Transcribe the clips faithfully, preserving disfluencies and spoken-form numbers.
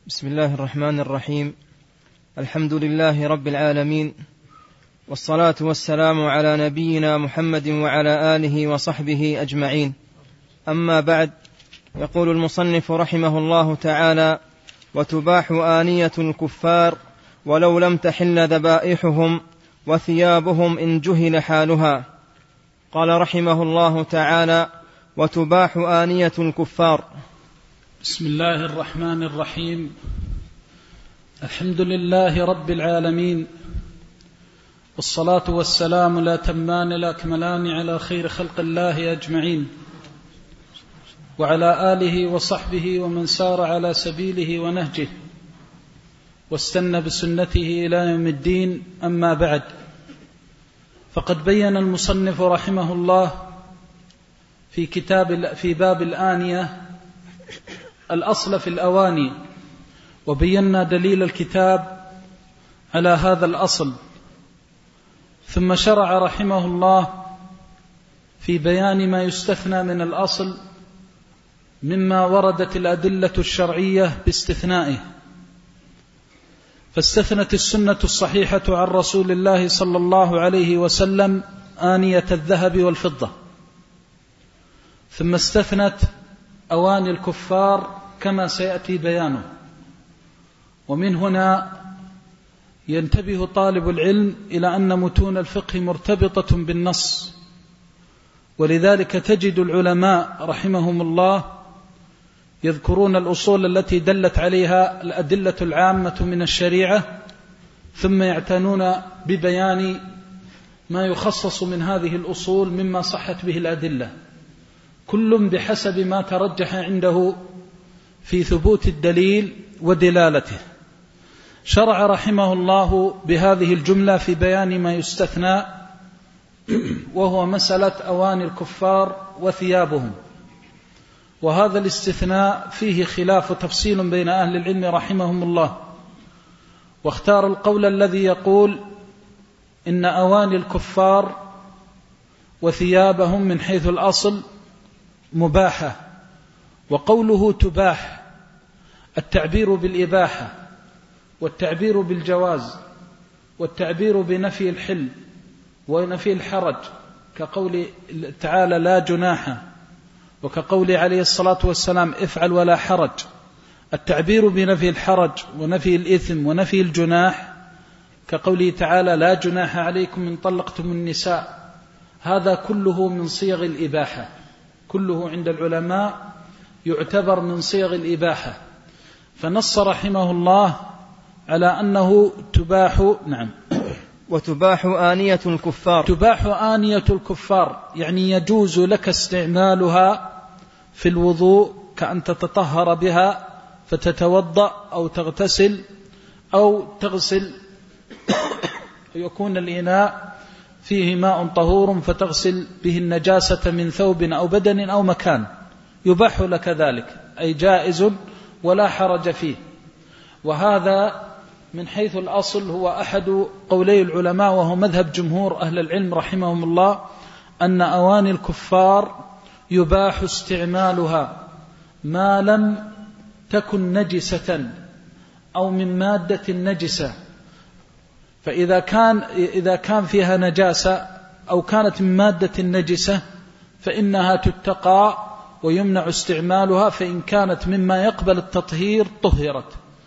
بسم الله الرحمن الرحيم. الحمد لله رب العالمين، والصلاة والسلام على نبينا محمد وعلى آله وصحبه أجمعين. أما بعد، يقول المصنف رحمه الله تعالى: وتباح آنية الكفار ولو لم تحل ذبائحهم وثيابهم إن جهل حالها. قال رحمه الله تعالى: وتباح آنية الكفار. بسم الله الرحمن الرحيم. الحمد لله رب العالمين، والصلاة والسلام لا تمان لا كملان على خير خلق الله أجمعين، وعلى آله وصحبه ومن سار على سبيله ونهجه واستنى بسنته إلى يوم الدين. أما بعد، فقد بين المصنف رحمه الله في كتاب في باب الآنية الأصل في الأواني، وبينا دليل الكتاب على هذا الأصل، ثم شرع رحمه الله في بيان ما يستثنى من الأصل مما وردت الأدلة الشرعية باستثنائه. فاستثنت السنة الصحيحة عن رسول الله صلى الله عليه وسلم آنية الذهب والفضة، ثم استثنت أواني الكفار كما سيأتي بيانه. ومن هنا ينتبه طالب العلم إلى أن متون الفقه مرتبطة بالنص، ولذلك تجد العلماء رحمهم الله يذكرون الأصول التي دلت عليها الأدلة العامة من الشريعة، ثم يعتنون ببيان ما يخصص من هذه الأصول مما صحت به الأدلة، كل بحسب ما ترجح عنده في ثبوت الدليل ودلالته. شرع رحمه الله بهذه الجملة في بيان ما يستثنى، وهو مسألة أواني الكفار وثيابهم. وهذا الاستثناء فيه خلاف وتفصيل بين أهل العلم رحمهم الله، واختار القول الذي يقول إن أواني الكفار وثيابهم من حيث الأصل مباحة. وقوله تباح التعبير بالإباحة، والتعبير بالجواز، والتعبير بنفي الحل ونفي الحرج، كقول تعالى لا جناح، وكقول عليه الصلاة والسلام افعل ولا حرج. التعبير بنفي الحرج ونفي الإثم ونفي الجناح كقوله تعالى لا جناح عليكم إن طلقتم النساء، هذا كله من صيغ الإباحة، كله عند العلماء يعتبر من صيغ الإباحة. فنص رحمه الله على أنه تباح. نعم. وتباح آنية الكفار. تباح آنية الكفار يعني يجوز لك استعمالها في الوضوء، كأن تتطهر بها فتتوضأ أو تغتسل أو تغسل يكون الإناء فيه ماء طهور فتغسل به النجاسة من ثوب أو بدن أو مكان، يباح لك ذلك، أي جائز ولا حرج فيه. وهذا من حيث الأصل هو أحد قولي العلماء، وهو مذهب جمهور أهل العلم رحمهم الله، أن أواني الكفار يباح استعمالها ما لم تكن نجسة أو من مادة نجسة. فإذا كان إذا كان فيها نجاسة أو كانت من مادة نجسة فإنها تتقى ويمنع استعمالها، فإن كانت مما يقبل التطهير طهرت.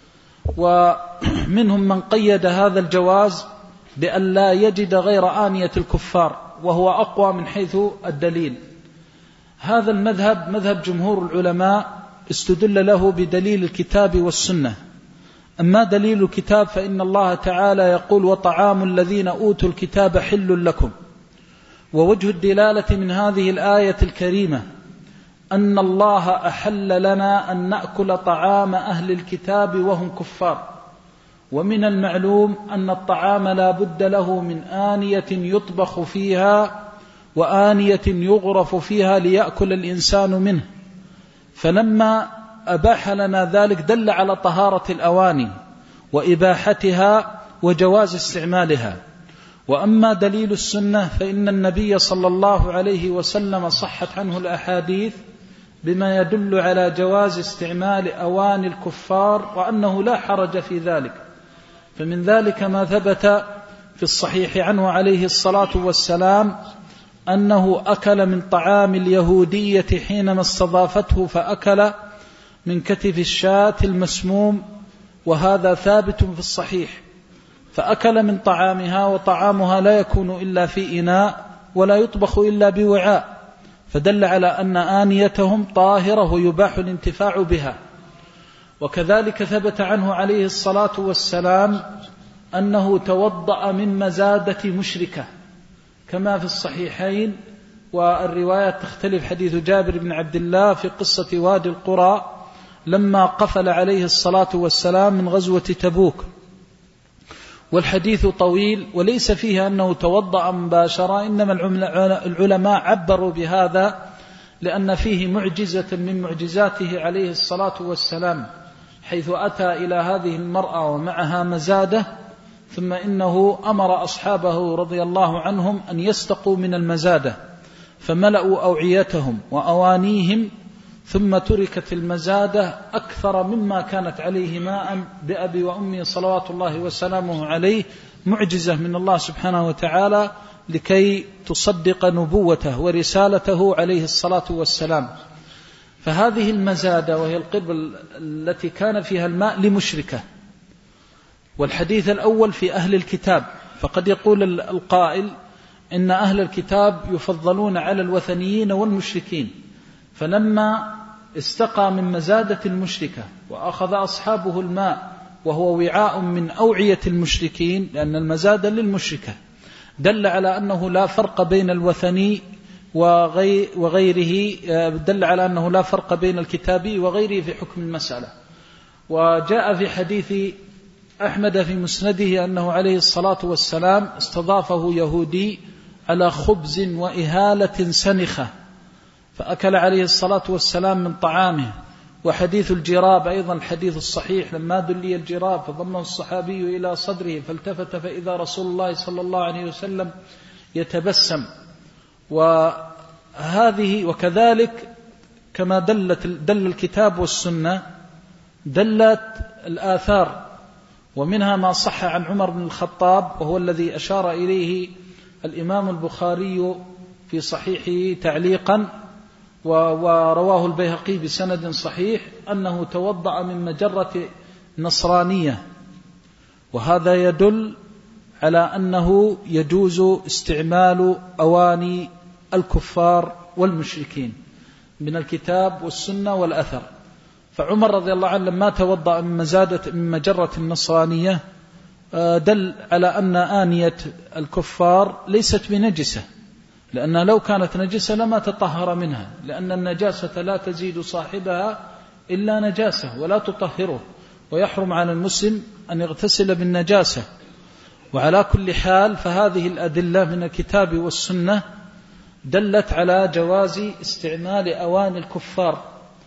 ومنهم من قيد هذا الجواز بأن لا يجد غير آنية الكفار، وهو أقوى من حيث الدليل. هذا المذهب مذهب جمهور العلماء استدل له بدليل الكتاب والسنة. أما دليل الكتاب فإن الله تعالى يقول وطعام الذين أوتوا الكتاب حل لكم. ووجه الدلالة من هذه الآية الكريمة أن الله أحل لنا أن نأكل طعام أهل الكتاب وهم كفار. ومن المعلوم أن الطعام لا بد له من آنية يطبخ فيها وآنية يغرف فيها ليأكل الإنسان منه، فلما أباح لنا ذلك دل على طهارة الأواني وإباحتها وجواز استعمالها. وأما دليل السنة فإن النبي صلى الله عليه وسلم صحت عنه الأحاديث بما يدل على جواز استعمال أواني الكفار وأنه لا حرج في ذلك. فمن ذلك ما ثبت في الصحيح عنه عليه الصلاة والسلام أنه أكل من طعام اليهودية حينما استضافته، فأكل من كتف الشاة المسموم، وهذا ثابت في الصحيح. فأكل من طعامها، وطعامها لا يكون إلا في إناء ولا يطبخ إلا بوعاء، فدل على أن آنيتهم طاهرة ويباح الانتفاع بها. وكذلك ثبت عنه عليه الصلاة والسلام أنه توضأ من مزادة مشركة كما في الصحيحين، والروايات تختلف. حديث جابر بن عبد الله في قصة وادي القرى لما قفل عليه الصلاة والسلام من غزوة تبوك، والحديث طويل وليس فيه أنه توضأ مباشرة، إنما العلماء عبروا بهذا لأن فيه معجزة من معجزاته عليه الصلاة والسلام، حيث أتى إلى هذه المرأة ومعها مزادة، ثم إنه أمر أصحابه رضي الله عنهم أن يستقوا من المزادة، فملأوا أوعيتهم وأوانيهم، ثم تركت المزادة أكثر مما كانت عليه ماء بأبي وأمي صلوات الله وسلامه عليه، معجزة من الله سبحانه وتعالى لكي تصدق نبوته ورسالته عليه الصلاة والسلام. فهذه المزادة وهي القربة التي كان فيها الماء لمشركة. والحديث الأول في أهل الكتاب، فقد يقول القائل إن أهل الكتاب يفضلون على الوثنيين والمشركين، فلما استقى من مزادة المشركة وأخذ أصحابه الماء وهو وعاء من أوعية المشركين، لأن المزادة للمشركة، دل على أنه لا فرق بين الوثني وغيره، دل على أنه لا فرق بين الكتابي وغيره في حكم المسألة. وجاء في حديث أحمد في مسنده أنه عليه الصلاة والسلام استضافه يهودي على خبز وإهالة سنخة، فأكل عليه الصلاة والسلام من طعامه. وحديث الجراب أيضا الحديث الصحيح، لما دلي الجراب فضمه الصحابي إلى صدره فالتفت فإذا رسول الله صلى الله عليه وسلم يتبسم. وهذه وكذلك كما دلت دل الكتاب والسنة دلت الآثار، ومنها ما صح عن عمر بن الخطاب، وهو الذي أشار إليه الإمام البخاري في صحيحه تعليقا، ورواه البيهقي بسند صحيح، أنه توضأ من مجرة نصرانية، وهذا يدل على أنه يجوز استعمال أواني الكفار والمشركين من الكتاب والسنة والأثر. فعمر رضي الله عنه لما توضأ من مزادة من مجرة النصرانية دل على أن آنية الكفار ليست بنجسة، لأن لو كانت نجسة لما تطهر منها، لأن النجاسة لا تزيد صاحبها إلا نجاسة ولا تطهره، ويحرم على المسلم أن يغتسل بالنجاسة. وعلى كل حال فهذه الأدلة من الكتاب والسنة دلت على جواز استعمال أواني الكفار.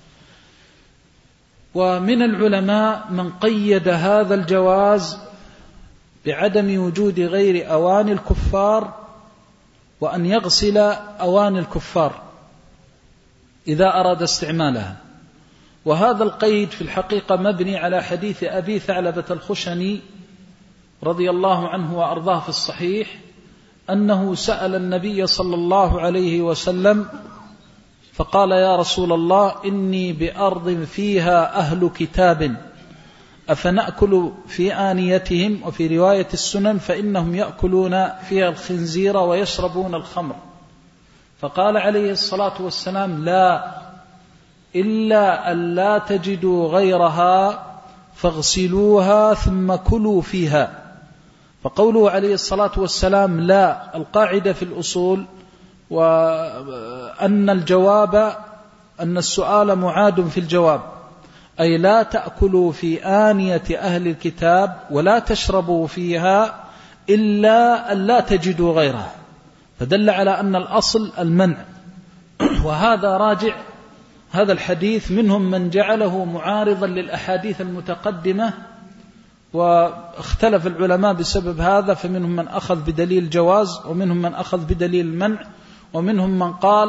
ومن العلماء من قيد هذا الجواز بعدم وجود غير أواني الكفار، وأن يغسل أواني الكفار إذا أراد استعمالها. وهذا القيد في الحقيقة مبني على حديث أبي ثعلبة الخشني رضي الله عنه وأرضاه في الصحيح، أنه سأل النبي صلى الله عليه وسلم فقال: يا رسول الله، إني بأرض فيها أهل كتاب أفنأكل في آنيتهم؟ وفي رواية السنن فإنهم يأكلون فيها الخنزير ويشربون الخمر. فقال عليه الصلاة والسلام: لا، إلا أن لا تجدوا غيرها فاغسلوها ثم كلوا فيها. فقوله عليه الصلاة والسلام لا، القاعدة في الأصول وأن الجواب أن السؤال معاد في الجواب، أي لا تأكلوا في آنية أهل الكتاب ولا تشربوا فيها إلا أن لا تجدوا غيرها، فدل على أن الأصل المنع. وهذا راجع هذا الحديث، منهم من جعله معارضا للأحاديث المتقدمة، واختلف العلماء بسبب هذا، فمنهم من أخذ بدليل الجواز، ومنهم من أخذ بدليل المنع، ومنهم من قال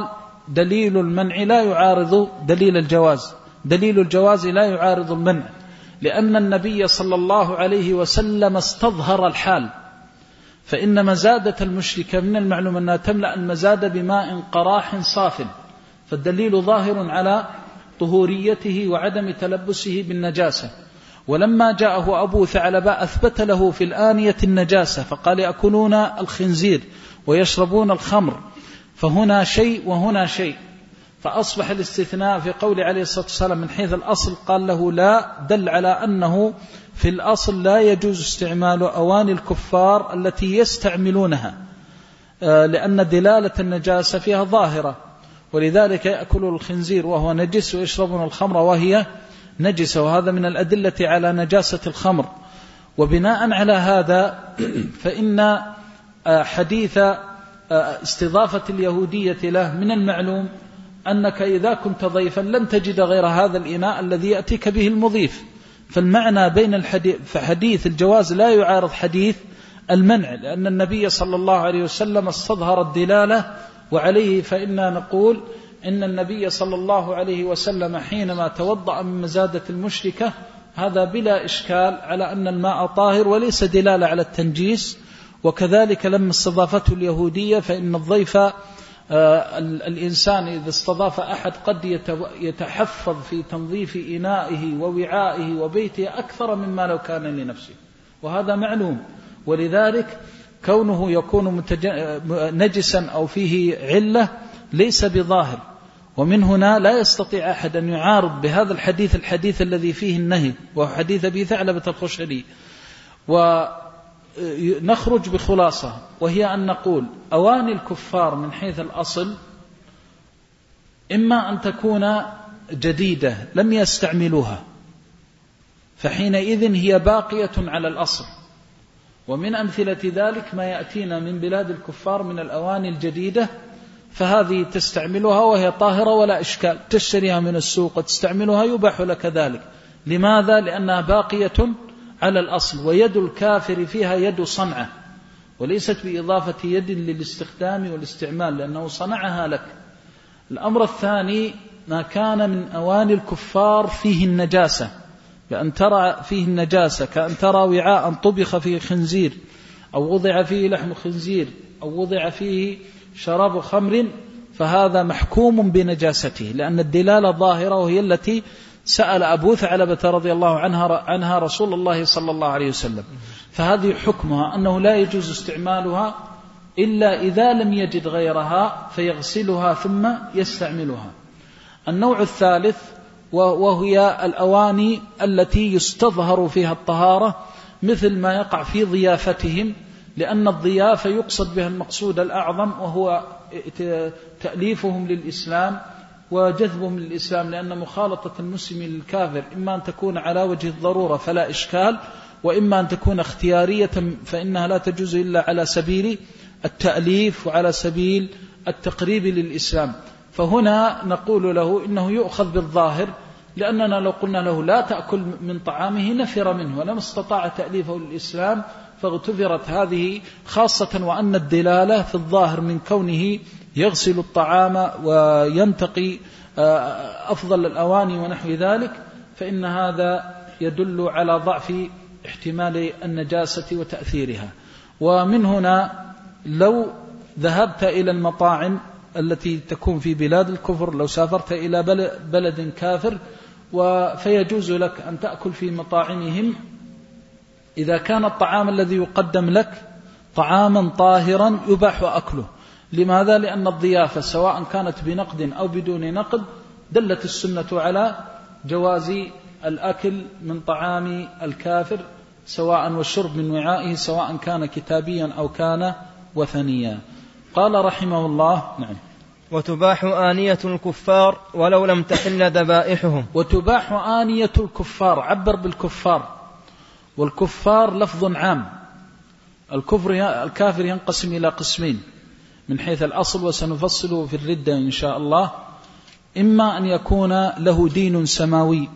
دليل المنع لا يعارض دليل الجواز، دليل الجواز لا يعارض المنع، لأن النبي صلى الله عليه وسلم استظهر الحال، فإن مزادة المشركة من المعلوم أنها تملأ المزاد بماء قراح صاف، فالدليل ظاهر على طهوريته وعدم تلبسه بالنجاسة. ولما جاءه أبو ثعلبة أثبت له في الآنية النجاسة، فقال يأكلون الخنزير ويشربون الخمر، فهنا شيء وهنا شيء، فأصبح الاستثناء في قول عليه الصلاة والسلام من حيث الأصل قال له لا، دل على أنه في الأصل لا يجوز استعمال أواني الكفار التي يستعملونها، لأن دلالة النجاسة فيها ظاهرة، ولذلك يأكل الخنزير وهو نجس ويشربون الخمر وهي نجسة، وهذا من الأدلة على نجاسة الخمر. وبناء على هذا فإن حديث استضافة اليهودية له من المعلوم أنك إذا كنت ضيفا لن تجد غير هذا الإناء الذي يأتيك به المضيف، فالمعنى بين الحديث فحديث الجواز لا يعارض حديث المنع، لأن النبي صلى الله عليه وسلم استظهر الدلالة، وعليه فإنا نقول إن النبي صلى الله عليه وسلم حينما توضأ من مزادة المشركة هذا بلا إشكال على أن الماء طاهر وليس دلالة على التنجيس. وكذلك لما استضافته اليهودية فإن الضيف الإنسان إذا استضاف أحد قد يتحفظ في تنظيف إنائه ووعائه وبيته أكثر مما لو كان لنفسه، وهذا معلوم. ولذلك كونه يكون نجسا أو فيه علة ليس بظاهر، ومن هنا لا يستطيع أحد أن يعارض بهذا الحديث الحديث الذي فيه النهي، وهو حديث أبي ثعلبة الخشني. ونخرج بخلاصة، وهي أن نقول أواني الكفار من حيث الأصل إما أن تكون جديدة لم يستعملوها، فحينئذ هي باقية على الأصل. ومن أمثلة ذلك ما يأتينا من بلاد الكفار من الأواني الجديدة، فهذه تستعملها وهي طاهرة ولا إشكال، تشتريها من السوق وتستعملها يباح لك ذلك. لماذا؟ لأنها باقية على الأصل، ويد الكافر فيها يد صنعة وليست بإضافة يد للاستخدام والاستعمال، لأنه صنعها لك. الأمر الثاني ما كان من أواني الكفار فيه النجاسة، بأن ترى فيه النجاسة كأن ترى وعاء طبخ فيه خنزير أو وضع فيه لحم خنزير أو وضع فيه شراب خمر، فهذا محكوم بنجاسته، لأن الدلالة ظاهرة، وهي التي سأل أبو ثعلبة رضي الله عنها, عنها رسول الله صلى الله عليه وسلم. فهذه حكمها أنه لا يجوز استعمالها إلا إذا لم يجد غيرها فيغسلها ثم يستعملها. النوع الثالث وهي الأواني التي يستظهر فيها الطهارة، مثل ما يقع في ضيافتهم، لأن الضيافة يقصد بها المقصود الأعظم، وهو تأليفهم للإسلام وجذبهم للإسلام، لأن مخالطة المسلم للكافر إما أن تكون على وجه الضرورة فلا إشكال، وإما أن تكون اختيارية فإنها لا تجوز إلا على سبيل التأليف وعلى سبيل التقريب للإسلام. فهنا نقول له إنه يؤخذ بالظاهر، لأننا لو قلنا له لا تأكل من طعامه نفر منه ولم استطاع تأليفه للإسلام، فاغتفرت هذه، خاصة وأن الدلالة في الظاهر من كونه يغسل الطعام وينتقي أفضل الأواني ونحو ذلك، فإن هذا يدل على ضعف احتمال النجاسة وتأثيرها. ومن هنا لو ذهبت إلى المطاعم التي تكون في بلاد الكفر، لو سافرت إلى بلد كافر فيجوز لك أن تأكل في مطاعمهم إذا كان الطعام الذي يقدم لك طعاما طاهرا يباح أكله. لماذا؟ لأن الضيافة سواء كانت بنقد أو بدون نقد دلت السنة على جواز الأكل من طعام الكافر، سواء والشرب من وعائه، سواء كان كتابيا أو كان وثنيا. قال رحمه الله: نعم. وتباح آنية الكفار ولو لم تحل ذبائحهم. وتباح آنية الكفار، عبر بالكفار، والكفار لفظ عام. الكفر الكافر ينقسم إلى قسمين من حيث الأصل، وسنفصله في الردة إن شاء الله. إما أن يكون له دين سماوي،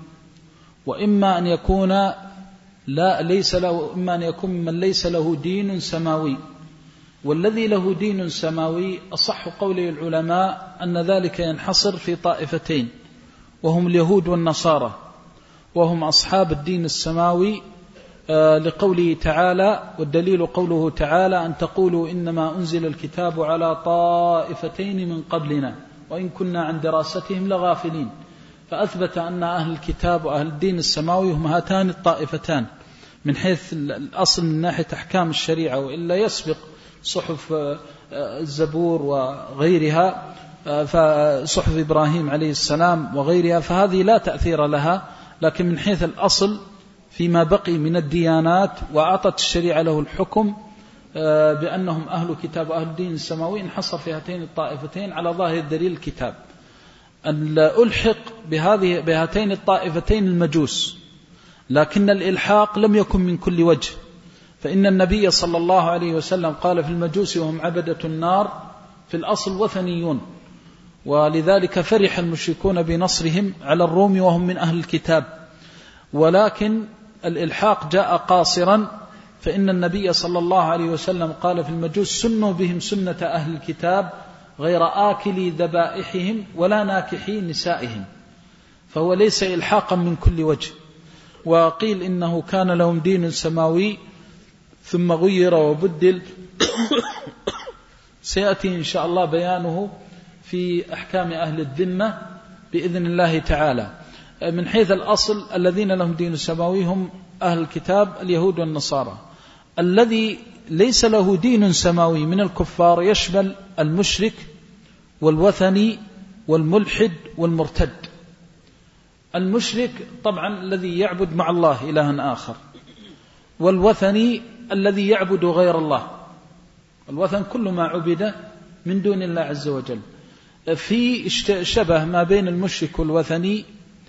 وإما أن يكون لا ليس له إما أن يكون من ليس له دين سماوي. والذي له دين سماوي أصح قول العلماء أن ذلك ينحصر في طائفتين، وهم اليهود والنصارى، وهم أصحاب الدين السماوي لقوله تعالى، والدليل قوله تعالى أن تقولوا إنما أنزل الكتاب على طائفتين من قبلنا وإن كنا عن دراستهم لغافلين. فأثبت أن أهل الكتاب وأهل الدين السماوي هم هاتان الطائفتان من حيث الأصل من ناحية أحكام الشريعة، وإلا يسبق صحف الزبور وغيرها، فصحف إبراهيم عليه السلام وغيرها، فهذه لا تأثير لها. لكن من حيث الأصل فيما بقي من الديانات وأعطت الشريعة له الحكم بأنهم أهل كتاب وأهل الدين السماوي، انحصر في هاتين الطائفتين على ظاهر الدليل الكتاب. ألحق بهذه بهاتين الطائفتين المجوس، لكن الإلحاق لم يكن من كل وجه، فإن النبي صلى الله عليه وسلم قال في المجوس وهم عبدة النار في الأصل وثنيون، ولذلك فرح المشركون بنصرهم على الروم وهم من أهل الكتاب. ولكن الإلحاق جاء قاصرا، فإن النبي صلى الله عليه وسلم قال في المجوس سنوا بهم سنة أهل الكتاب غير آكلي ذبائحهم ولا ناكحي نسائهم، فهو ليس إلحاقا من كل وجه. وقيل إنه كان لهم دين سماوي ثم غير وبدل سيأتي إن شاء الله بيانه في أحكام أهل الذمة بإذن الله تعالى. من حيث الأصل الذين لهم دين سماوي هم أهل الكتاب اليهود والنصارى. الذي ليس له دين سماوي من الكفار يشمل المشرك والوثني والملحد والمرتد. المشرك طبعا الذي يعبد مع الله إلها آخر، والوثني الذي يعبد غير الله. الوثن كل ما عبد من دون الله عز وجل. في شبه ما بين المشرك والوثني،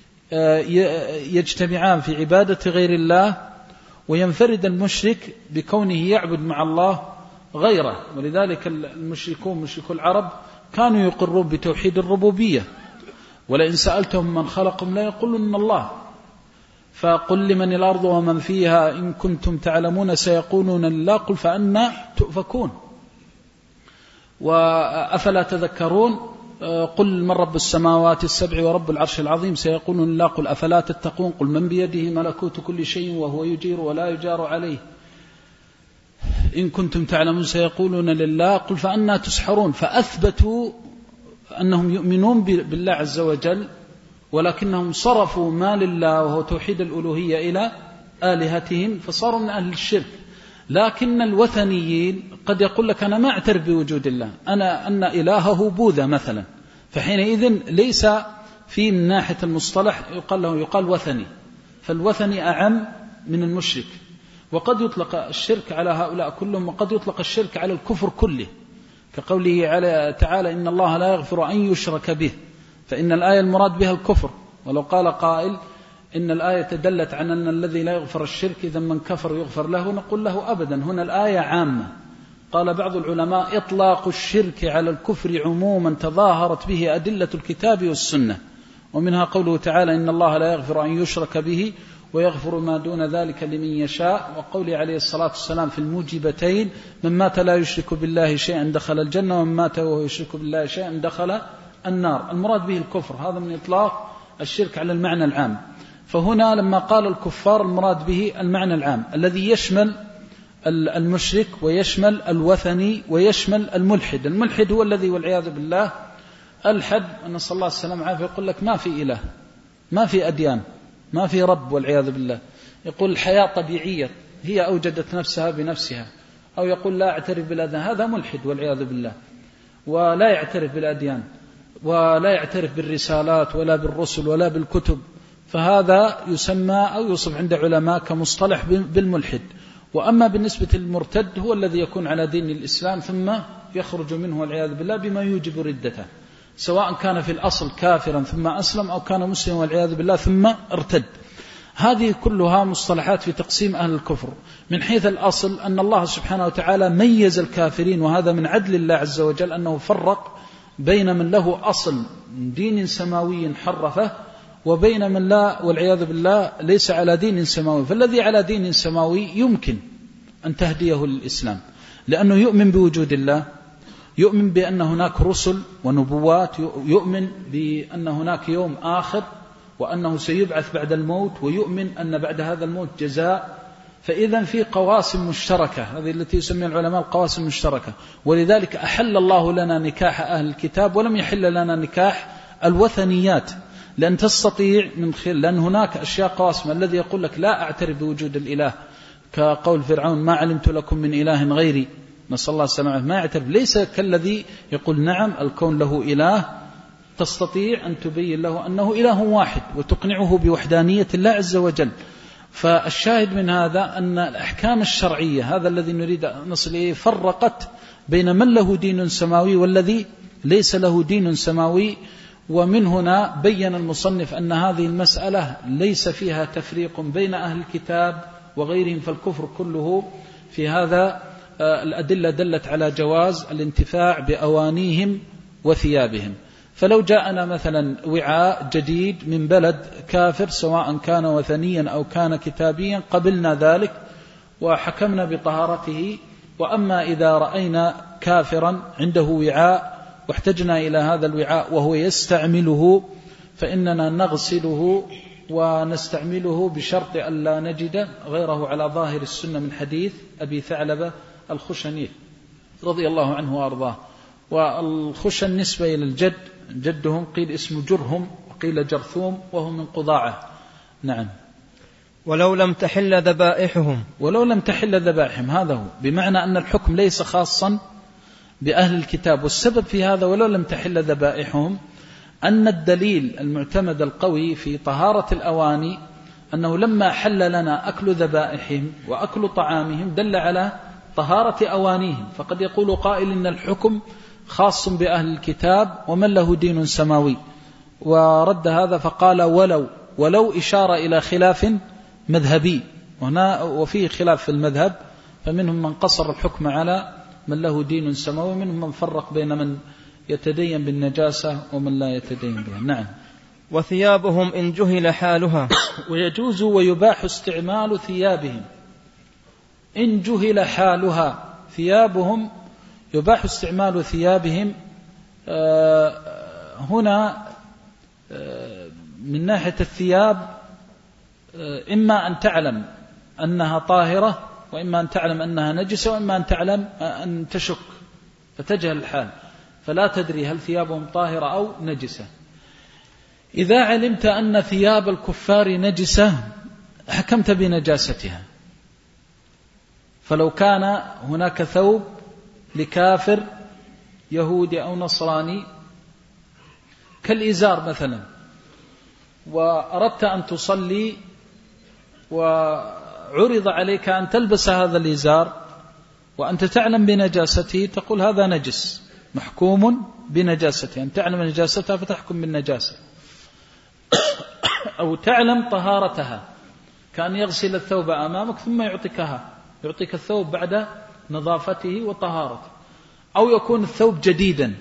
يجتمعان في عبادة غير الله، وينفرد المشرك بكونه يعبد مع الله غيره. ولذلك المشركون مشركو العرب كانوا يقرون بتوحيد الربوبية، ولئن سألتهم من خلقهم لا يقولون الله، فقل لمن الأرض ومن فيها إن كنتم تعلمون سيقولون لله قل فأنا تؤفكون. وأفلا تذكرون قل من رب السماوات السبع ورب العرش العظيم سيقولون لله قل أفلا تتقون قل من بيده ملكوت كل شيء وهو يجير ولا يجار عليه إن كنتم تعلمون سيقولون لله قل فأنا تسحرون. فأثبتوا أنهم يؤمنون بالله عز وجل، ولكنهم صرفوا ما لله وهو توحيد الألوهية إلى آلهتهم، فصاروا من أهل الشرك. لكن الوثنيين قد يقول لك أنا ما أعترف بوجود الله، أنا أن إلهه بوذا مثلا، فحينئذ ليس في من ناحية المصطلح يقال له يقال وثني، فالوثني أعم من المشرك. وقد يطلق الشرك على هؤلاء كلهم، وقد يطلق الشرك على الكفر كله، كقوله تعالى إن الله لا يغفر أن يشرك به، فإن الآية المراد بها الكفر. ولو قال قائل إن الآية دلت عن أن الذي لا يغفر الشرك إذا من كفر يغفر له، نقول له أبدا، هنا الآية عامة. قال بعض العلماء إطلاق الشرك على الكفر عموما تظاهرت به أدلة الكتاب والسنة، ومنها قوله تعالى إن الله لا يغفر أن يشرك به ويغفر ما دون ذلك لمن يشاء، وقوله عليه الصلاة والسلام في الموجبتين من مات لا يشرك بالله شيئا دخل الجنة ومن مات وهو يشرك بالله شيئا دخل النار. المراد به الكفر، هذا من إطلاق الشرك على المعنى العام. فهنا لما قال الكفار المراد به المعنى العام الذي يشمل المشرك ويشمل الوثني ويشمل الملحد. الملحد هو الذي والعياذ بالله ألحد، نسأل الله السلامة والعافية، يقول لك ما في إله، ما في أديان، ما في رب والعياذ بالله. يقول الحياة طبيعية، هي أوجدت نفسها بنفسها، أو يقول لا أعترف بالأديان، هذا ملحد والعياذ بالله، ولا يعترف بالأديان ولا يعترف بالرسالات ولا بالرسل ولا بالكتب، فهذا يسمى أو يوصف عند علماء كمصطلح بالملحد. وأما بالنسبة للمرتد هو الذي يكون على دين الإسلام ثم يخرج منه والعياذ بالله بما يوجب ردته، سواء كان في الأصل كافرا ثم أسلم أو كان مسلما والعياذ بالله ثم ارتد. هذه كلها مصطلحات في تقسيم أهل الكفر. من حيث الأصل أن الله سبحانه وتعالى ميز الكافرين، وهذا من عدل الله عز وجل أنه فرق بين من له أصل دين سماوي حرفه وبين من لا والعياذ بالله ليس على دين سماوي. فالذي على دين سماوي يمكن أن تهديه للإسلام، لأنه يؤمن بوجود الله، يؤمن بأن هناك رسل ونبوات، يؤمن بأن هناك يوم آخر وأنه سيبعث بعد الموت، ويؤمن أن بعد هذا الموت جزاء. فإذا في قواسم مشتركة، هذه التي يسميها العلماء القواسم المشتركة. ولذلك أحل الله لنا نكاح أهل الكتاب ولم يحل لنا نكاح الوثنيات، لأن تستطيع من خلال، لأن هناك أشياء قواسم. الذي يقول لك لا أعترف بوجود الإله كقول فرعون ما علمت لكم من إله غيري، نسأل الله السلامة، ما يعترف، ليس كالذي يقول نعم الكون له إله، تستطيع أن تبين له أنه إله واحد وتقنعه بوحدانية الله عز وجل. فالشاهد من هذا أن الأحكام الشرعية، هذا الذي نريد أن نصل إليه، فرقت بين من له دين سماوي والذي ليس له دين سماوي. ومن هنا بين المصنف أن هذه المسألة ليس فيها تفريق بين أهل الكتاب وغيرهم، فالكفر كله في هذا. الأدلة دلت على جواز الانتفاع بأوانيهم وثيابهم. فلو جاءنا مثلا وعاء جديد من بلد كافر سواء كان وثنيا أو كان كتابيا قبلنا ذلك وحكمنا بطهارته. وأما إذا رأينا كافرا عنده وعاء واحتجنا إلى هذا الوعاء وهو يستعمله، فإننا نغسله ونستعمله بشرط أن لا نجد غيره على ظاهر السنة من حديث أبي ثعلبة الخشني رضي الله عنه وأرضاه. والخشن نسبة إلى الجد، جدهم قيل اسم جرهم وقيل جرثوم وهو من قضاعة. نعم. ولو لم تحل ذبائحهم، ولو لم تحل ذبائحهم، هذا هو، بمعنى أن الحكم ليس خاصا بأهل الكتاب. والسبب في هذا ولو لم تحل ذبائحهم أن الدليل المعتمد القوي في طهارة الأواني أنه لما حل لنا أكل ذبائحهم وأكل طعامهم دل على طهارة أوانيهم. فقد يقول قائل إن الحكم خاص بأهل الكتاب ومن له دين سماوي، ورد هذا فقال ولو ولو إشارة إلى خلاف مذهبي، هنا وفيه خلاف في المذهب، فمنهم من قصر الحكم على من له دين سماوي، ومنهم من فرق بين من يتدين بالنجاسة ومن لا يتدين بها. نعم. وثيابهم إن جهل حالها، ويجوز ويباح استعمال ثيابهم إن جهل حالها. ثيابهم يباح استعمال ثيابهم هنا من ناحية الثياب، إما أن تعلم أنها طاهرة، وإما أن تعلم أنها نجسة، وإما أن تعلم أن تشك فتجهل الحال، فلا تدري هل ثيابهم طاهرة أو نجسة. إذا علمت أن ثياب الكفار نجسة حكمت بنجاستها. فلو كان هناك ثوب لكافر يهودي أو نصراني كالإزار مثلا، وأردت أن تصلي وعرض عليك أن تلبس هذا الإزار وأنت تعلم بنجاسته، تقول هذا نجس محكوم بنجاسته، أن تعلم نجاستها فتحكم بالنجاسة. أو تعلم طهارتها، كأن يغسل الثوب أمامك ثم يعطيكها يعطيك الثوب بعد نظافته وطهارته. أو يكون الثوب جديدا،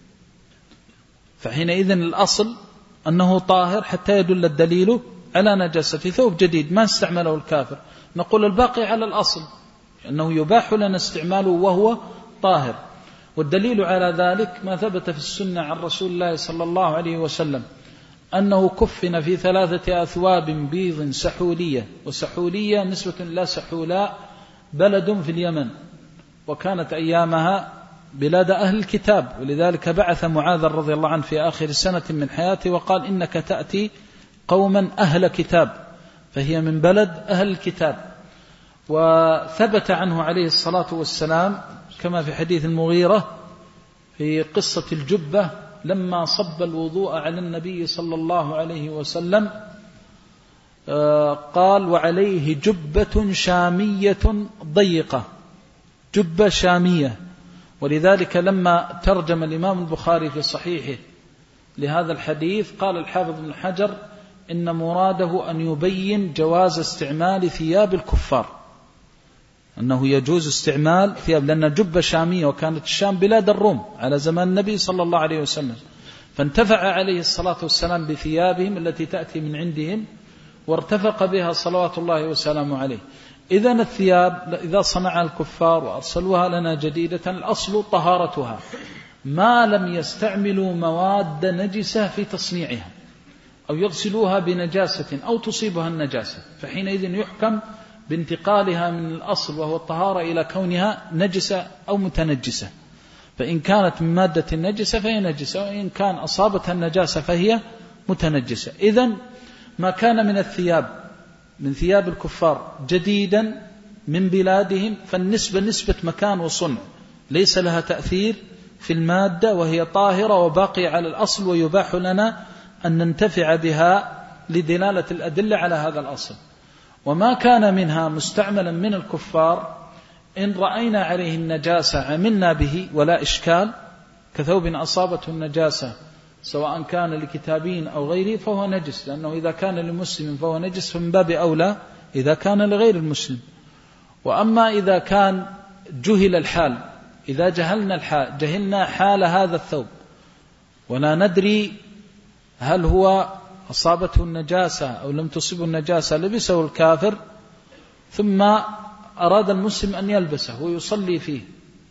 فحينئذ الأصل أنه طاهر حتى يدل الدليل على نجاسته. ثوب جديد ما استعمله الكافر، نقول الباقي على الأصل أنه يباح لنا استعماله وهو طاهر. والدليل على ذلك ما ثبت في السنة عن رسول الله صلى الله عليه وسلم أنه كفن في ثلاثة أثواب بيض سحولية، وسحولية نسبة لا سحولاء بلد في اليمن، وكانت أيامها بلاد أهل الكتاب، ولذلك بعث معاذ رضي الله عنه في آخر سنة من حياته وقال إنك تأتي قوما أهل كتاب، فهي من بلد أهل الكتاب. وثبت عنه عليه الصلاة والسلام كما في حديث المغيرة في قصة الجبة لما صب الوضوء على النبي صلى الله عليه وسلم قال وعليه جبة شامية ضيقة، جبة شامية. ولذلك لما ترجم الإمام البخاري في صحيحه لهذا الحديث قال الحافظ ابن حجر إن مراده أن يبين جواز استعمال ثياب الكفار، أنه يجوز استعمال ثياب، لأن جبة شامية، وكانت الشام بلاد الروم على زمان النبي صلى الله عليه وسلم، فانتفع عليه الصلاة والسلام بثيابهم التي تأتي من عندهم وارتفق بها صلوات الله وسلامه عليه. إذن الثياب إذا صنعها الكفار وأرسلوها لنا جديدة الأصل طهارتها ما لم يستعملوا مواد نجسة في تصنيعها أو يغسلوها بنجاسة أو تصيبها النجاسة، فحينئذ يحكم بانتقالها من الأصل وهو الطهارة إلى كونها نجسة أو متنجسة. فإن كانت من مادة نجسة فهي نجسة، وإن كان أصابتها النجاسة فهي متنجسة. إذن ما كان من الثياب من ثياب الكفار جديدا من بلادهم فالنسبة نسبة مكان وصنع، ليس لها تأثير في المادة وهي طاهرة وباقية على الأصل، ويباح لنا أن ننتفع بها لدلالة الأدلة على هذا الأصل. وما كان منها مستعملا من الكفار إن رأينا عليه النجاسة عملنا به ولا إشكال، كثوب أصابته النجاسة سواء كان لكتابين أو غيره فهو نجس، لأنه إذا كان لمسلم فهو نجس، فمن باب أولى إذا كان لغير المسلم. وأما إذا كان جهل الحال، إذا جهلنا الحال جهلنا حال هذا الثوب ولا ندري هل هو أصابته النجاسة أو لم تصيبه النجاسة، لبسه الكافر ثم أراد المسلم أن يلبسه ويصلي فيه،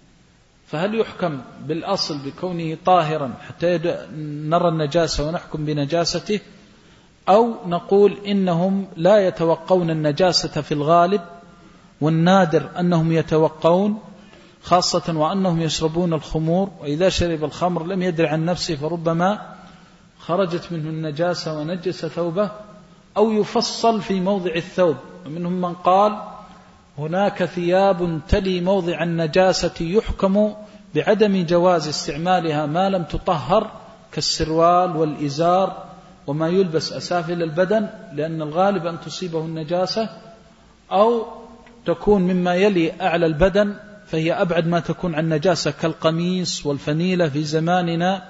فهل يحكم بالأصل بكونه طاهرا حتى نرى النجاسة ونحكم بنجاسته، أو نقول إنهم لا يتوقون النجاسة في الغالب والنادر أنهم يتوقون، خاصة وأنهم يشربون الخمور، وإذا شرب الخمر لم يدر عن نفسه فربما خرجت منه النجاسة ونجس ثوبه، أو يفصل في موضع الثوب. ومنهم من قال هناك ثياب تلي موضع النجاسة يحكم بعدم جواز استعمالها ما لم تطهر، كالسروال والإزار وما يلبس أسافل البدن، لأن الغالب أن تصيبه النجاسة، أو تكون مما يلي أعلى البدن فهي أبعد ما تكون عن نجاسة، كالقميص والفنيلة في زماننا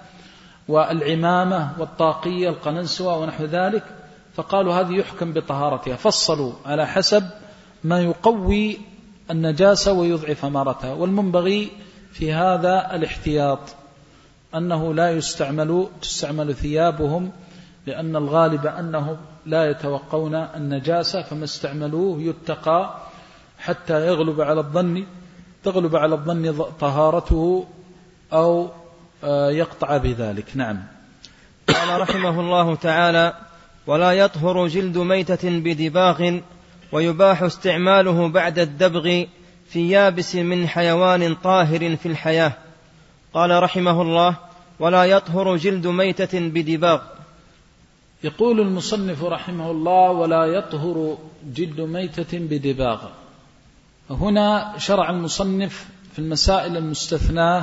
والعمامة والطاقية القننسوة ونحو ذلك، فقالوا هذه يحكم بطهارتها، فصلوا على حسب ما يقوي النجاسة ويضعف مرتها. والمنبغي في هذا الاحتياط، أنه لا يستعمل تستعمل ثيابهم، لأن الغالب أنهم لا يتوقون النجاسة، فما استعملوه يتقى حتى يغلب على الظن تغلب على الظن طهارته أو يقطع بذلك. نعم. قال رحمه الله تعالى: ولا يطهر جلد ميتة بدباغ، ويباح استعماله بعد الدبغ في يابس من حيوان طاهر في الحياة. قال رحمه الله: ولا يطهر جلد ميتة بدباغ. يقول المصنف رحمه الله: ولا يطهر جلد ميتة بدباغ. هنا شرع المصنف في المسائل المستثناة،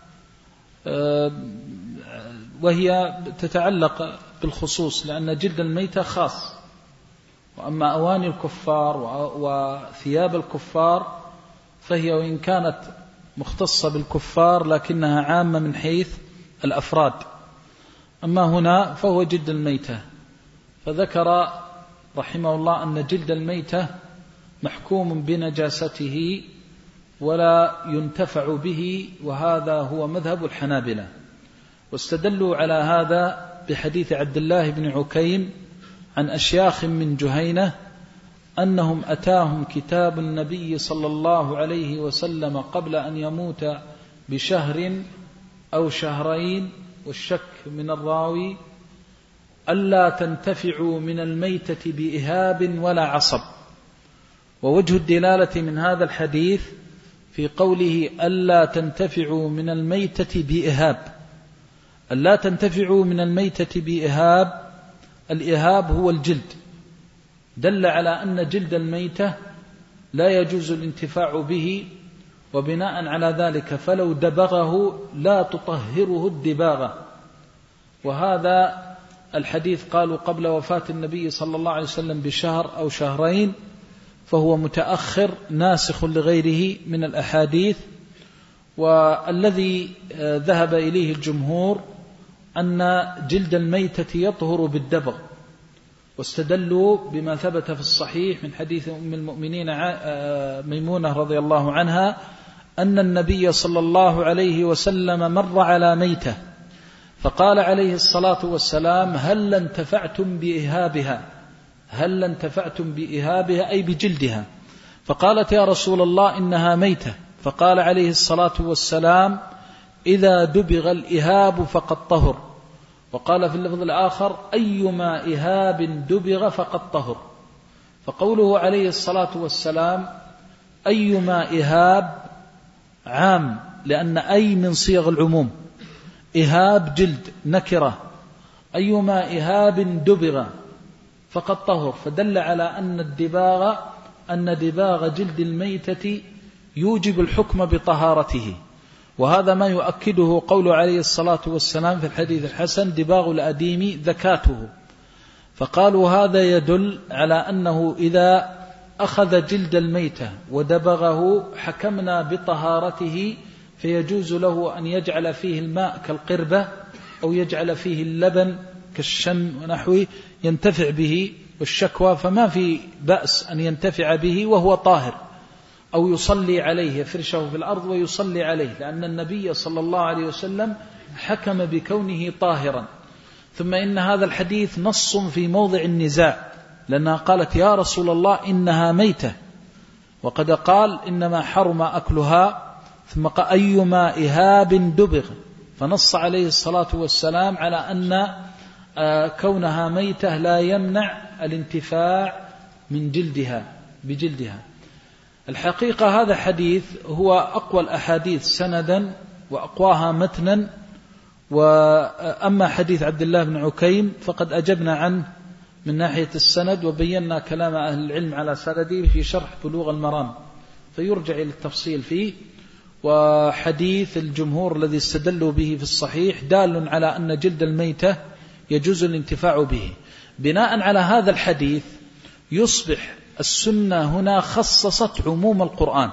وهي تتعلق بالخصوص، لأن جلد الميتة خاص، وأما أواني الكفار وثياب الكفار فهي وإن كانت مختصة بالكفار لكنها عامة من حيث الأفراد. أما هنا فهو جلد الميتة، فذكر رحمه الله أن جلد الميتة محكوم بنجاسته ولا ينتفع به، وهذا هو مذهب الحنابلة، واستدلوا على هذا بحديث عبد الله بن عكيم عن أشياخ من جهينة أنهم أتاهم كتاب النبي صلى الله عليه وسلم قبل أن يموت بشهر أو شهرين، والشك من الراوي، ألا تنتفعوا من الميتة بإهاب ولا عصب. ووجه الدلالة من هذا الحديث في قوله ألا تنتفعوا من الميتة بإهاب، ألا تنتفعوا من الميتة بإهاب، الإهاب هو الجلد، دل على أن جلد الميتة لا يجوز الانتفاع به، وبناء على ذلك فلو دبغه لا تطهره الدباغة. وهذا الحديث قالوا قبل وفاة النبي صلى الله عليه وسلم بشهر أو شهرين، فهو متأخر ناسخ لغيره من الأحاديث. والذي ذهب إليه الجمهور أن جلد الميتة يطهر بالدبغ، واستدلوا بما ثبت في الصحيح من حديث أم المؤمنين ميمونة رضي الله عنها أن النبي صلى الله عليه وسلم مر على ميتة فقال عليه الصلاة والسلام: هل انتفعتم بإهابها؟ هل انتفعتم بإهابها أي بجلدها؟ فقالت يا رسول الله إنها ميتة، فقال عليه الصلاة والسلام إذا دبغ الإهاب فقد طهر. وقال في اللفظ الآخر أيما إهاب دبغ فقد طهر. فقوله عليه الصلاة والسلام أيما إهاب عام، لأن أي من صيغ العموم، إهاب جلد نكرة، أيما إهاب دبغ فقد طهر، فدل على أن الدباغ أن دباغ جلد الميتة يوجب الحكم بطهارته. وهذا ما يؤكده قول عليه الصلاة والسلام في الحديث الحسن دباغ الأديم ذكاته. فقالوا هذا يدل على أنه إذا أخذ جلد الميتة ودبغه حكمنا بطهارته، فيجوز له أن يجعل فيه الماء كالقربة أو يجعل فيه اللبن كالشم ونحوه ينتفع به والشكوى، فما في بأس أن ينتفع به وهو طاهر، أو يصلي عليه يفرشه في الأرض ويصلي عليه، لأن النبي صلى الله عليه وسلم حكم بكونه طاهرا. ثم إن هذا الحديث نص في موضع النزاع، لأنها قالت يا رسول الله إنها ميتة، وقد قال إنما حرم أكلها، ثم قال أيما إهاب دبغ، فنص عليه الصلاة والسلام على أن كونها ميتة لا يمنع الانتفاع من جلدها بجلدها. الحقيقة هذا حديث هو أقوى الأحاديث سندا وأقواها متنا. وأما حديث عبد الله بن عكيم فقد أجبنا عنه من ناحية السند، وبينا كلام أهل العلم على سنده في شرح بلوغ المرام، فيرجع إلى التفصيل فيه. وحديث الجمهور الذي استدلوا به في الصحيح دال على أن جلد الميتة يجوز الانتفاع به. بناء على هذا الحديث يصبح السنة هنا خصصت عموم القرآن،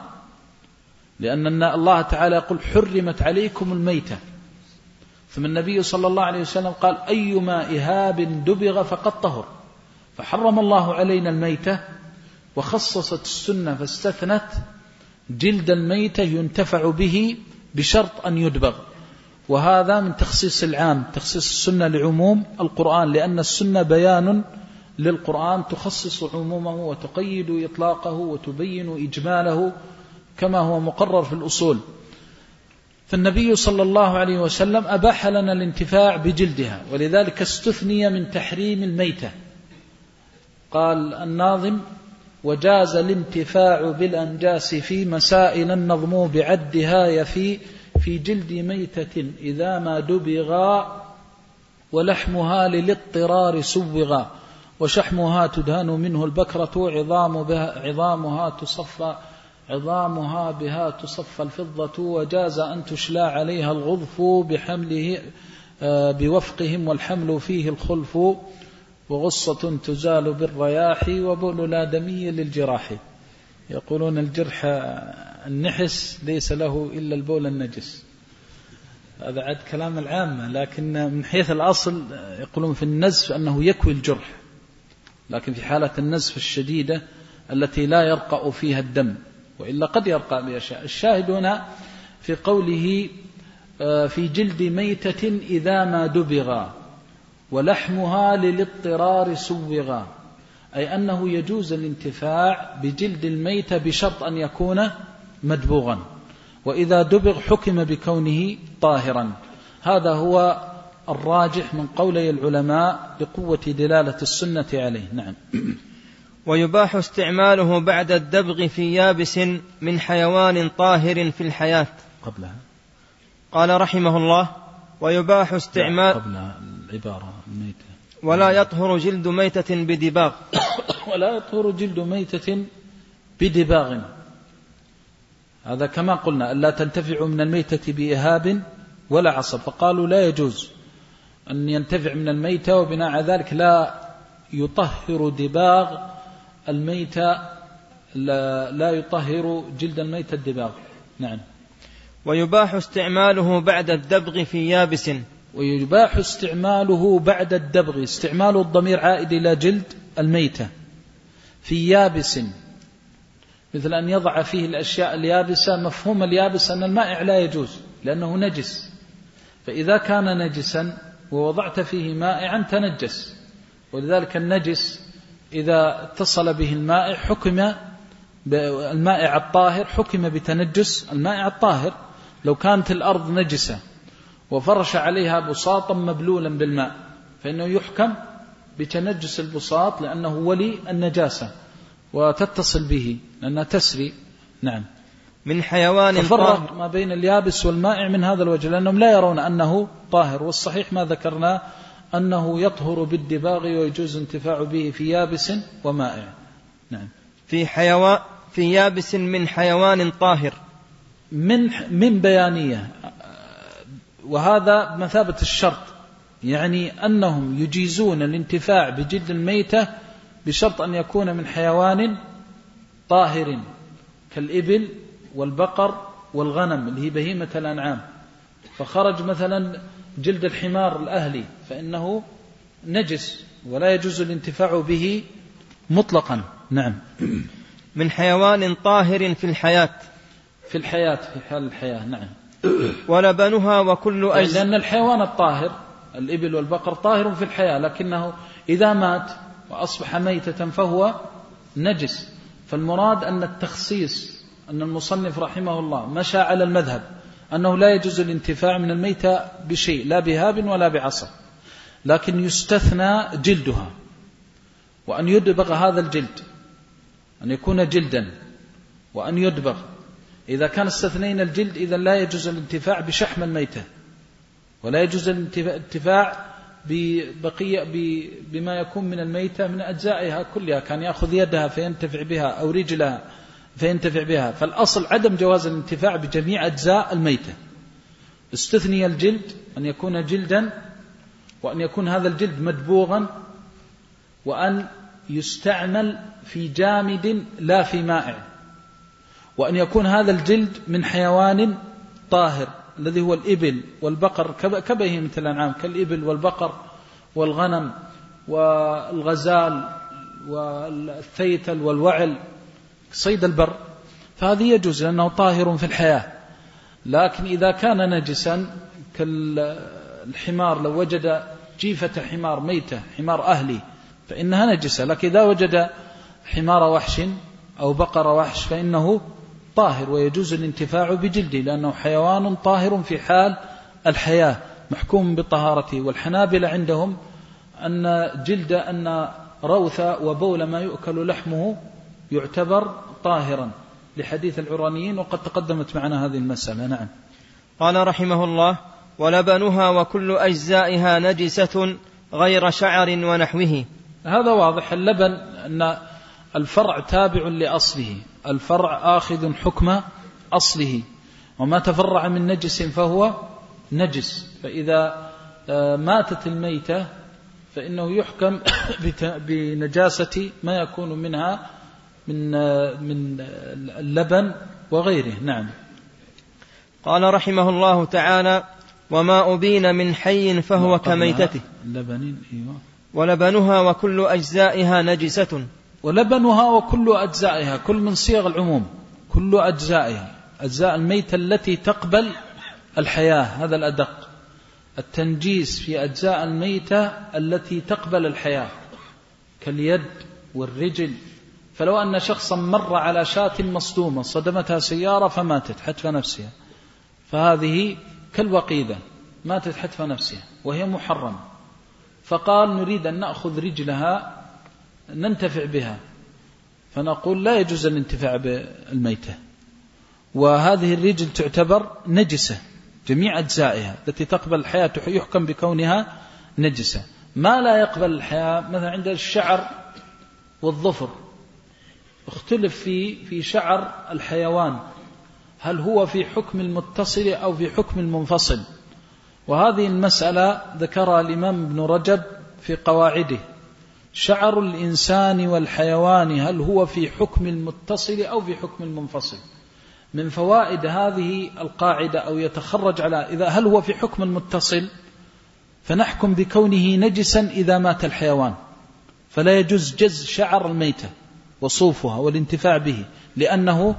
لأن الله تعالى يقول حرمت عليكم الميتة، ثم النبي صلى الله عليه وسلم قال أيما إهاب دبغ فقد طهر، فحرم الله علينا الميتة وخصصت السنة فاستثنت جلد الميتة ينتفع به بشرط أن يدبغ. وهذا من تخصيص العام، تخصيص السنة لعموم القرآن، لأن السنة بيان للقرآن تخصص عمومه وتقيد إطلاقه وتبين إجماله كما هو مقرر في الأصول. فالنبي صلى الله عليه وسلم أباح لنا الانتفاع بجلدها، ولذلك استثني من تحريم الميتة. قال الناظم وجاز الانتفاع بالأنجاس في مسائل النظم بعدها يفي في جلد ميتة إذا ما دبغا ولحمها للاضطرار سوغا وشحمها تدهن منه البكرة عظام بها عظامها تصفى عظامها بها تصفى الفضة وجاز أن تشلى عليها الغضف بحمله بوفقهم والحمل فيه الخلف وغصة تزال بالرياح وبول الآدمي للجراح. يقولون الجرح النحس ليس له إلا البول النجس، هذا عاد كلام العامة، لكن من حيث الأصل يقولون في النزف أنه يكوي الجرح، لكن في حالة النزف الشديدة التي لا يرقأ فيها الدم، وإلا قد يرقأ بأشياء. الشاهد هنا في قوله في جلد ميتة إذا ما دبغا ولحمها للاضطرار سوغا، أي أنه يجوز الانتفاع بجلد الميتة بشرط أن يكون مدبوغا، وإذا دبغ حكم بكونه طاهرا. هذا هو الراجح من قولي العلماء لقوة دلالة السنة عليه. نعم. ويباح استعماله بعد الدبغ في يابس من حيوان طاهر في الحياة. قبلها قال رحمه الله ويباح استعمال قبل العبارة الميتة ولا يطهر جلد ميتة بدباغ ولا يطهر جلد ميتة بدباغ، هذا كما قلنا ألا تنتفع من الميتة بإهاب ولا عصب، فقالوا لا يجوز أن ينتفع من الميتة، وبناء على ذلك لا يطهر دباغ الميتة، لا, لا يطهر جلد الميتة الدباغ. نعم. ويباح استعماله بعد الدبغ في يابس ويباح استعماله بعد الدبغ، استعمال الضمير عائد إلى جلد الميتة في يابس، مثل أن يضع فيه الأشياء اليابسة. مفهوم اليابس أن المائع لا يجوز لأنه نجس، فإذا كان نجسا ووضعت فيه مائعا تنجس، ولذلك النجس إذا اتصل به المائع حكم المائع الطاهر حكم بتنجس المائع الطاهر. لو كانت الأرض نجسة وفرش عليها بساطا مبلولا بالماء فإنه يحكم بتنجس البساط لأنه ولي النجاسة وتتصل به لأنها تسري. نعم. من حيوان ففرق ما بين اليابس والمائع من هذا الوجه لأنهم لا يرون أنه طاهر، والصحيح ما ذكرنا أنه يطهر بالدباغ ويجوز انتفاع به في يابس ومائع. نعم. في حيوان في يابس من حيوان طاهر من من بيانية، وهذا بمثابة الشرط، يعني أنهم يجيزون الانتفاع بجلد الميتة بشرط أن يكون من حيوان طاهر كالإبل والبقر والغنم اللي هي بهيمة الأنعام. فخرج مثلا جلد الحمار الأهلي فإنه نجس ولا يجوز الانتفاع به مطلقا. نعم. من حيوان طاهر في الحياة في الحياة في حال الحياة. نعم. ولبنها وكل أجزاء، لأن الحيوان الطاهر الإبل والبقر طاهر في الحياة، لكنه إذا مات وأصبح ميتة فهو نجس. فالمراد أن التخصيص أن المصنف رحمه الله مشى على المذهب أنه لا يجوز الانتفاع من الميتة بشيء لا بهاب ولا بعصا، لكن يستثنى جلدها، وأن يدبغ هذا الجلد أن يكون جلدا وأن يدبغ. إذا كان استثنين الجلد إذا لا يجوز الانتفاع بشحم الميتة، ولا يجوز الانتفاع ببقية بما يكون من الميتة من أجزائها كلها، كان يأخذ يدها فينتفع بها أو رجلها فينتفع بها. فالأصل عدم جواز الانتفاع بجميع أجزاء الميتة. استثني الجلد أن يكون جلدا، وأن يكون هذا الجلد مدبوغا، وأن يستعمل في جامد لا في مائع، وأن يكون هذا الجلد من حيوان طاهر الذي هو الإبل والبقر كبهيمة الأنعام كالإبل والبقر والغنم والغزال والثيتل والوعل صيد البر، فهذه يجوز لأنه طاهر في الحياة. لكن إذا كان نجسا كالحمار، لو وجد جيفة حمار ميتة حمار أهلي فإنها نجسة، لكن إذا وجد حمار وحش أو بقر وحش فإنه طاهر ويجوز الانتفاع بجلده لأنه حيوان طاهر في حال الحياة محكوم بطهارته. والحنابلة عندهم أن جلد أن روث وبول ما يؤكل لحمه يعتبر طاهرا لحديث العرانيين، وقد تقدمت معنا هذه المسألة. نعم. قال رحمه الله: ولبنها وكل أجزائها نجسة غير شعر ونحوه. هذا واضح. اللبن أن الفرع تابع لأصله، الفرع آخذ حكم أصله، وما تفرع من نجس فهو نجس. فإذا ماتت الميتة فإنه يحكم بنجاسة ما يكون منها من من اللبن وغيره. نعم. قال رحمه الله تعالى: وما أبين من حي فهو كميتته. أيوة. ولبنها وكل أجزائها نجسة. ولبنها وكل أجزائها، كل من صيغ العموم، كل أجزائها، أجزاء الميتة التي تقبل الحياة، هذا الأدق. التنجيس في أجزاء الميتة التي تقبل الحياة كاليد والرجل. فلو أن شخصا مر على شاة مصدومة صدمتها سيارة فماتت حتف نفسها، فهذه كالوقيدة ماتت حتف نفسها وهي محرمة، فقال نريد أن نأخذ رجلها ننتفع بها، فنقول لا يجوز الانتفاع بالميتة، وهذه الرجل تعتبر نجسة جميع أجزائها التي تقبل الحياة يحكم بكونها نجسة. ما لا يقبل الحياة مثلا عند الشعر والظفر اختلف في في شعر الحيوان، هل هو في حكم المتصل أو في حكم المنفصل؟ وهذه المسألة ذكرها الإمام ابن رجب في قواعده. شعر الإنسان والحيوان هل هو في حكم المتصل أو في حكم المنفصل؟ من فوائد هذه القاعدة أو يتخرج على إذا هل هو في حكم المتصل فنحكم بكونه نجسا إذا مات الحيوان، فلا يجوز جز شعر الميتة وصوفها والانتفاع به لأنه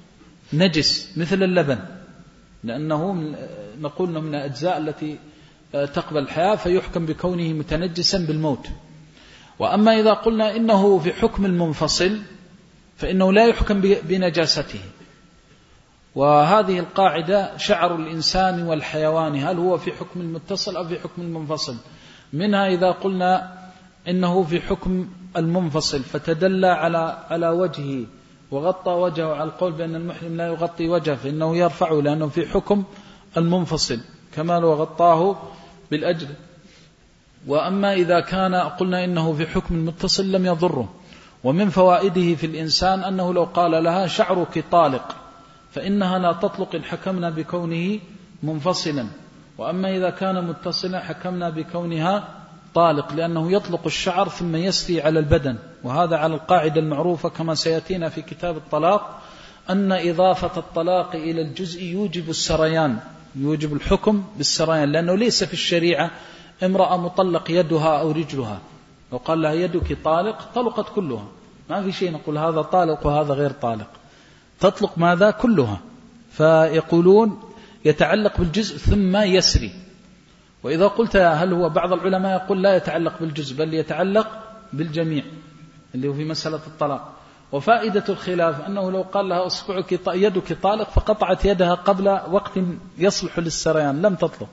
نجس مثل اللبن، لأنه نقول من الأجزاء التي تقبل الحياة فيحكم بكونه متنجسا بالموت. وأما إذا قلنا إنه في حكم المنفصل فإنه لا يحكم بنجاسته. وهذه القاعدة شعر الإنسان والحيوان هل هو في حكم المتصل أو في حكم المنفصل. منها إذا قلنا إنه في حكم المنفصل فتدلى على على وجهه وغطى وجهه على القول بأن المحرم لا يغطي وجهه فإنه يرفعه لأنه في حكم المنفصل كما لو غطاه بالأجر. وأما إذا كان قلنا إنه في حكم المتصل لم يضره. ومن فوائده في الإنسان أنه لو قال لها شعرك طالق فإنها لا تطلق إن حكمنا بكونه منفصلا. وأما إذا كان متصلا حكمنا بكونها طالق لأنه يطلق الشعر ثم يسري على البدن. وهذا على القاعدة المعروفة كما سيأتينا في كتاب الطلاق أن إضافة الطلاق إلى الجزء يوجب السريان، يوجب الحكم بالسريان، لأنه ليس في الشريعة امرأة مطلق يدها أو رجلها، لو قال لها يدك طالق طلقت كلها، ما في شيء نقول هذا طالق وهذا غير طالق، تطلق ماذا كلها. فيقولون يتعلق بالجزء ثم يسري. وإذا قلت هل هو بعض العلماء يقول لا يتعلق بالجزء بل يتعلق بالجميع اللي هو في مسألة الطلاق. وفائدة الخلاف أنه لو قال لها أصبعك يدك طالق فقطعت يدها قبل وقت يصلح للسريان لم تطلق.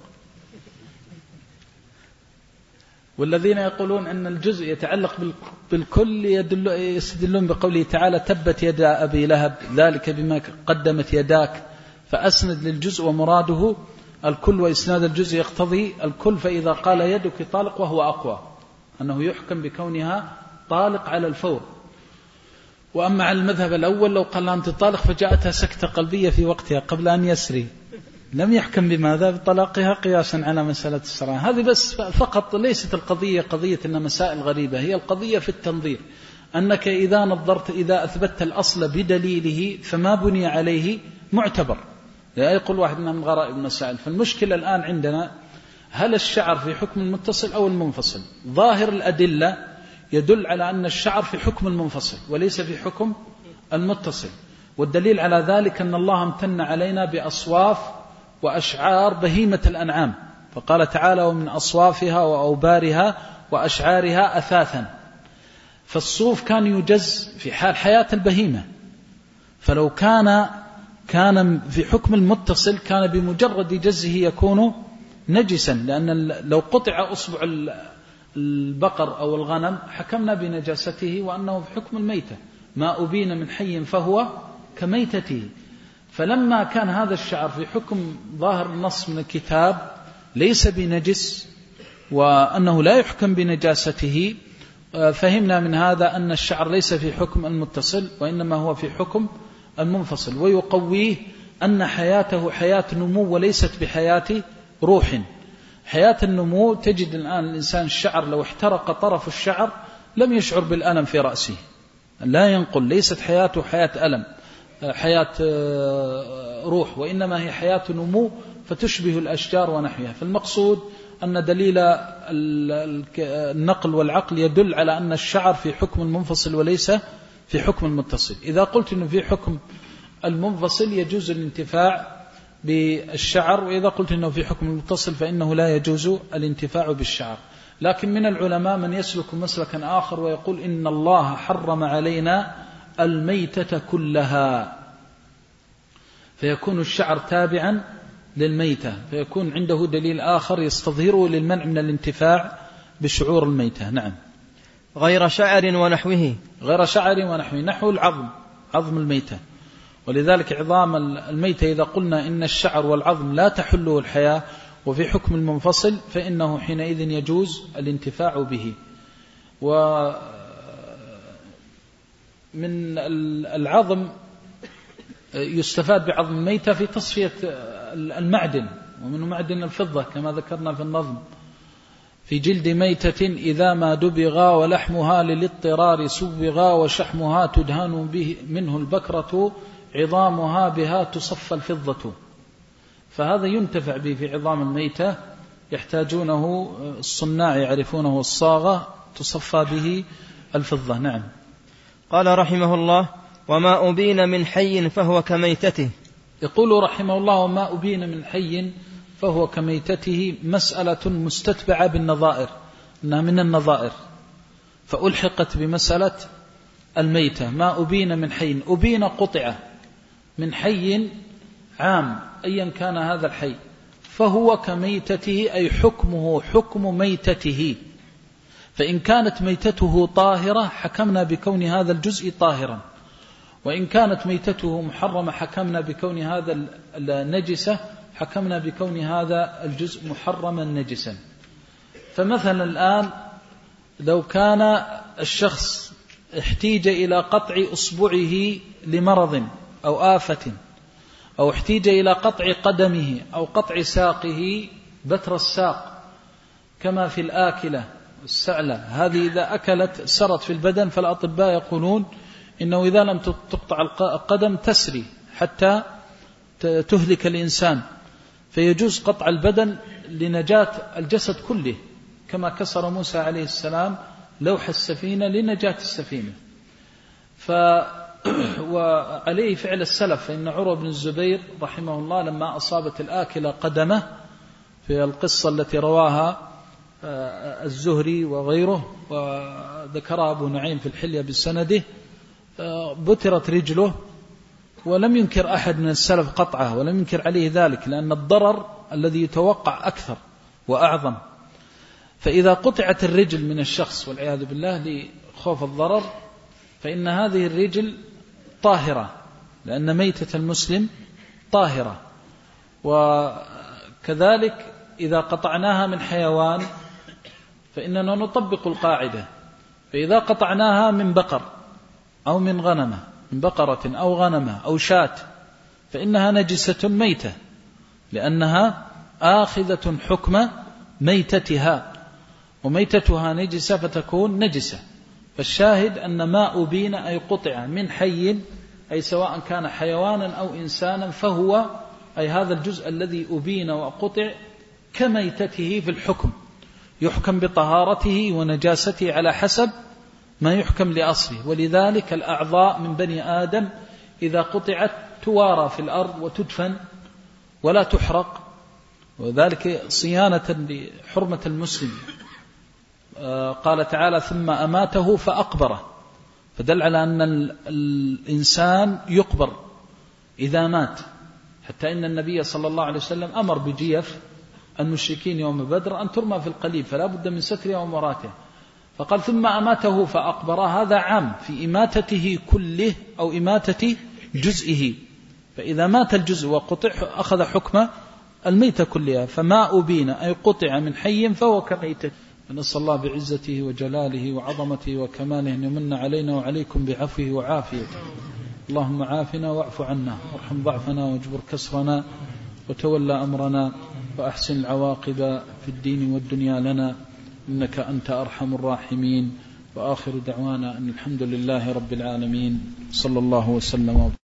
والذين يقولون أن الجزء يتعلق بالكل يستدلون بقوله تعالى تبت يد أبي لهب ذلك بما قدمت يداك، فأسند للجزء ومراده الكل، وإسناد الجزء يقتضي الكل. فإذا قال يدك طالق وهو أقوى أنه يحكم بكونها طالق على الفور. وأما على المذهب الأول لو قال أنت طالق فجاءتها سكتة قلبية في وقتها قبل أن يسري لم يحكم بماذا بطلاقها قياسا على مسألة السرعة. هذه بس فقط، ليست القضية قضية أن مسائل غريبة، هي القضية في التنظير أنك إذا نظرت إذا أثبتت الأصل بدليله فما بني عليه معتبر. لا يقول واحد من غرائب المسائل. فالمشكلة الآن عندنا هل الشعر في حكم المتصل أو المنفصل؟ ظاهر الأدلة يدل على أن الشعر في حكم المنفصل وليس في حكم المتصل. والدليل على ذلك أن الله امتن علينا بأصواف وأشعار بهيمة الأنعام، فقال تعالى ومن أصوافها وأوبارها وأشعارها أثاثا. فالصوف كان يجز في حال حياة البهيمة، فلو كان كان في حكم المتصل كان بمجرد جزه يكون نجسا، لأن لو قطع أصبع البقر أو الغنم حكمنا بنجاسته وأنه في حكم الميتة، ما أبين من حي فهو كميتته. فلما كان هذا الشعر في حكم ظاهر النص من الكتاب ليس بنجس وأنه لا يحكم بنجاسته، فهمنا من هذا أن الشعر ليس في حكم المتصل وإنما هو في حكم المنفصل. ويقويه أن حياته حياة نمو وليست بحياة روح. حياة النمو تجد الآن الإنسان الشعر لو احترق طرف الشعر لم يشعر بالألم في رأسه، لا ينقل، ليست حياته حياة ألم حياة روح، وإنما هي حياة نمو فتشبه الأشجار ونحوها. فالمقصود أن دليل النقل والعقل يدل على أن الشعر في حكم المنفصل وليس في حكم المتصل. إذا قلت أنه في حكم المنفصل يجوز الانتفاع بالشعر، وإذا قلت أنه في حكم المتصل فإنه لا يجوز الانتفاع بالشعر. لكن من العلماء من يسلك مسلكا آخر ويقول إن الله حرم علينا الميتة كلها، فيكون الشعر تابعا للميتة، فيكون عنده دليل آخر يستظهره للمنع من الانتفاع بشعور الميتة. نعم. غير شعر ونحوه، غير شعر ونحوه، نحو العظم، عظم الميتة. ولذلك عظام الميتة إذا قلنا إن الشعر والعظم لا تحله الحياة وفي حكم المنفصل فإنه حينئذ يجوز الانتفاع به. ومن العظم يستفاد بعظم الميتة في تصفية المعدن، ومنه معدن الفضة كما ذكرنا في النظم: في جلد ميتة إذا ما دبغا ولحمها للاضطرار سبغا وشحمها تدهن به منه البكرة عظامها بها تصفى الفضة. فهذا ينتفع به في عظام الميتة، يحتاجونه الصناع يعرفونه الصاغة تصفى به الفضة. نعم. قال رحمه الله: وما أبين من حي فهو كميتته. يقول رحمه الله: وما أبين من حي فهو كميتته، مسألة مستتبعة بالنظائر، إنها من النظائر، فألحقت بمسألة الميتة ما أبين من حي، أبين قطع من حي عام أيا كان هذا الحي، فهو كميتته، أي حكمه حكم ميتته. فإن كانت ميتته طاهرة حكمنا بكون هذا الجزء طاهرا، وإن كانت ميتته محرمة حكمنا بكون هذا النجسة، حكمنا بكون هذا الجزء محرما نجسا. فمثلا الآن لو كان الشخص احتيج إلى قطع أصبعه لمرض أو آفة، أو احتيج إلى قطع قدمه أو قطع ساقه، بتر الساق كما في الآكلة السعلة، هذه إذا أكلت سرت في البدن، فالأطباء يقولون إنه إذا لم تقطع القدم تسري حتى تهلك الإنسان، فيجوز قطع البدن لنجاة الجسد كله، كما كسر موسى عليه السلام لوح السفينة لنجاة السفينة. ف وعليه فعل السلف، فإن عروة بن الزبير رحمه الله لما أصابت الآكلة قدمه في القصة التي رواها الزهري وغيره وذكرها أبو نعيم في الحلية بسنده، بترت رجله، ولم ينكر أحد من السلف قطعه ولم ينكر عليه ذلك، لأن الضرر الذي يتوقع أكثر وأعظم. فإذا قطعت الرجل من الشخص والعياذ بالله لخوف الضرر، فإن هذه الرجل طاهرة، لأن ميتة المسلم طاهرة. وكذلك إذا قطعناها من حيوان فإننا نطبق القاعدة، فإذا قطعناها من بقر أو من غنمة، من بقرة أو غنمة أو شاة، فإنها نجسة ميتة، لأنها آخذة حكم ميتتها، وميتتها نجسة فتكون نجسة. فالشاهد أن ما أبين أي قطع من حي، أي سواء كان حيوانا أو إنسانا، فهو أي هذا الجزء الذي أبين وقطع كميتته في الحكم، يحكم بطهارته ونجاسته على حسب ما يحكم لأصله. ولذلك الأعضاء من بني آدم إذا قطعت توارى في الأرض وتدفن ولا تحرق، وذلك صيانة لحرمة المسلم. قال تعالى ثم أماته فأقبره، فدل على أن الإنسان يقبر إذا مات، حتى إن النبي صلى الله عليه وسلم أمر بجيف المشركين يوم بدر أن ترمى في القليب، فلا بد من سترها ومراتها، فقال ثم أماته فأقبره، هذا عام في إماتته كله أو إماتة جزئه، فإذا مات الجزء وقطع أخذ حكم الميتة كلها. فما أبين أي قطع من حي فهو كميتة. نسأل الله بعزته وجلاله وعظمته وكماله أن يمن علينا وعليكم بعفوه وعافيته. اللهم عافنا واعف عنا، وارحم ضعفنا واجبر كسرنا، وتولى أمرنا، وأحسن العواقب في الدين والدنيا لنا، إنك أنت أرحم الراحمين. وآخر دعوانا أن الحمد لله رب العالمين، صلى الله وسلم.